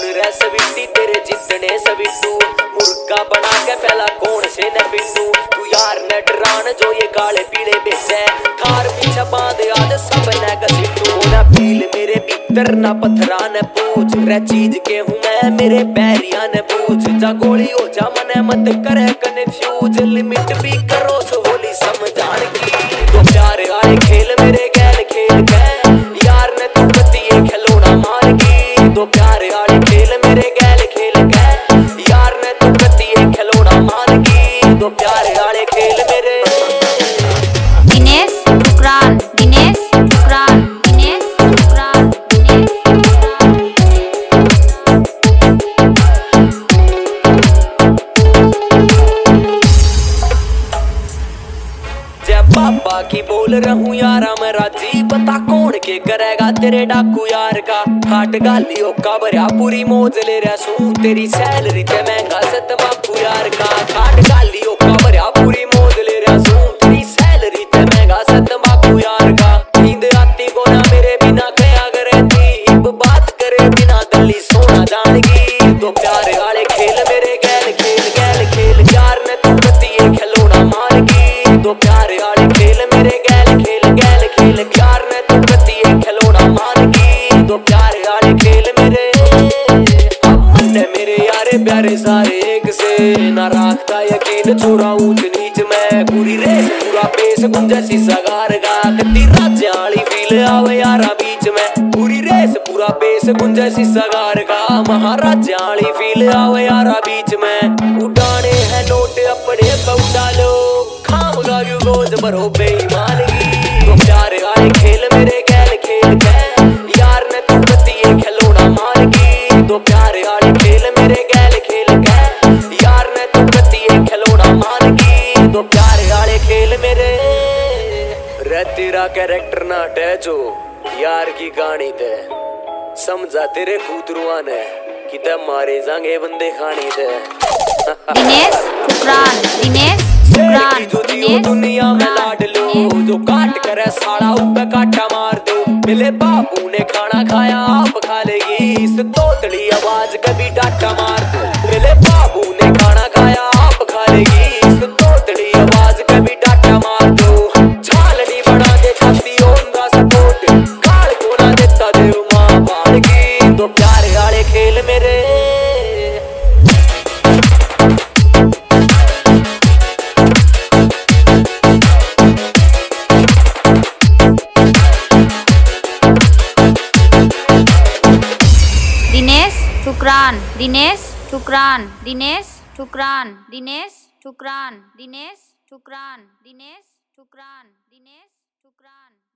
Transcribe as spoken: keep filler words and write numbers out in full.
रे सविट्टी तेरे जितने सविट्टू मुर्गा बना के पहला कौन से न पिंडू तू यार न डरान जो ये काले पीले बेचे थार पीछे बांधे आज सब न घसीटू ना फील मेरे भीतर ना पत्थरा न पूछ रे चीज के हूँ मैं मेरे पैरिया न पूछ जा गोली हो जा मने मत करे कन्फ्यूज लिमिट भी करो सो होली समझान की तो प्यार आए खेल मेरे गैल खेल के यार ने तू पतिए खिलौना मान की तो प्यार आए खेल मेरे गैल खेल के यार ने तू पतिए खिलौना मान की तो प्यार आए खेल मेरे दिनेश शुक्रान दिनेश शुक्रान दिनेश शुक्रान दिनेश जय पापा की बोल रहूं यारा मैं राजी बता कौन के करेगा तेरे डाकू यार का खाट गालियों का भरिया पूरी मौज ले रहा सू तेरी सैलरी ते महंगा सत बापू यार का खाट गालियों का भरिया पूरी मौज ले रहा सू तेरी सैलरी ते महंगा सत बापू यार का नींद आती को ना मेरे बिना कया करे थी हिप बात करे बिना दली सोना जानगी तो प्यार वाले खेल मेरे गैल खेल गैल खेल यार ने तू पतिए खिलौना मान की तो प्यार वाले खेल मेरे गैल खेल गैल खेल यार ने तू पतिए खिलौना मान की तो प्यार वाले खेल मेरे अमन मेरे यारे प्यारे सारे एक से ना राखता यकीन छोरा ऊंच नीच में पूरी रेस पूरा पेश गुंजसी सगार गा कती राज्य वाली फील आवे यारा बीच में पूरी रेस पूरा पेश गुंजसी सगार गा महाराजा वाली फील आवे यारा बीच में उड़ाने हैं नोट अपने बहु डालो खाऊंगा क्यों गोद भरो बेईमानगी तो प्यार वाले खेल मेरे गैल खेल के यार ने तू पतिए खिलौना मान की तो प्यार वाले खेल मेरे गैल खेल के यार ने तू पतिए खिलौना मान की तो प्यार वाले खेल मेरे रे तेरा कैरेक्टर ना अटैचो यार की कहानी ते समझा तेरे खूतरुआ ने कि ते मारे जांगे बंदे खानी ते दिनेश शुक्रान दिनेश शुक्रान जो जियो दुनिया में लाड लो जो काट करे साड़ा ऊपर काटा मार दो मिले बापू ने खाना खाया आप खा लेगी इस तोतड़ी आवाज कभी डाटा मार दो मिले बापू ने खाना खाया आप खा लेगी इस तोतड़ी आवाज कभी डाटा मार दो छालनी बना के छाती ओंदा सपोर्ट काल को ना देता देव मां बाण की तो प्यार वाले खेल मेरे दिनेश शुक्रान दिनेश शुक्रान दिनेश शुक्रान दिनेश शुक्रान दिनेश शुक्रान दिनेश शुक्रान दिनेश शुक्रान